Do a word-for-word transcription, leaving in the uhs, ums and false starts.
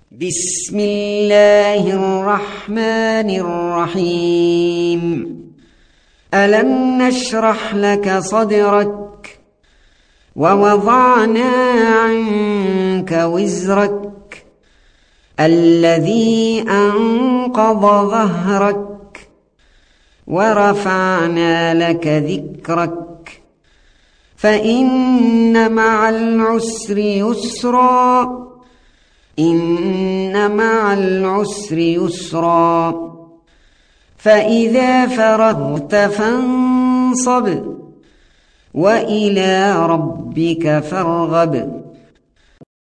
بسم الله الرحمن الرحيم. ألم نشرح لك صدرك ووضعنا عنك وزرك الذي أنقض ظهرك ورفعنا لك ذكرك فإن مع العسر يسرا إن مع العسر يسرا فإذا فرغت فانصب وإلى ربك فارغب.